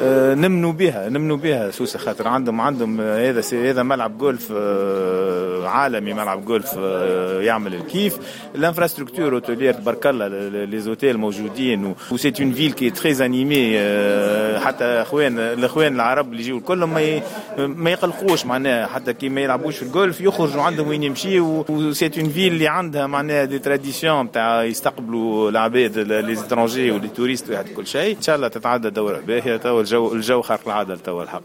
نمنوا بها سوسة، خاطر عندهم هذا ملعب جولف عالمي، ملعب جولف يعمل الكيف. الانفراستركتور اوتيلير تبارك الله، لي زوتيل موجودين، وسيت اون فيل كي تري انيمي. حتى الاخوان العرب اللي يجيو كلهم ما يقلقوش معناها، حتى كي ما يلعبوش في الجولف يخرجوا عندهم وين يمشيوا. وسيت اون فيل اللي عندها معناها دي تراديسيون تاع يستقبلوا العباد لي زيترونجي ولي توريست وكل شيء. ان شاء الله تتعدى دوره باهيه. تو الجو خارق العاده تو الحق.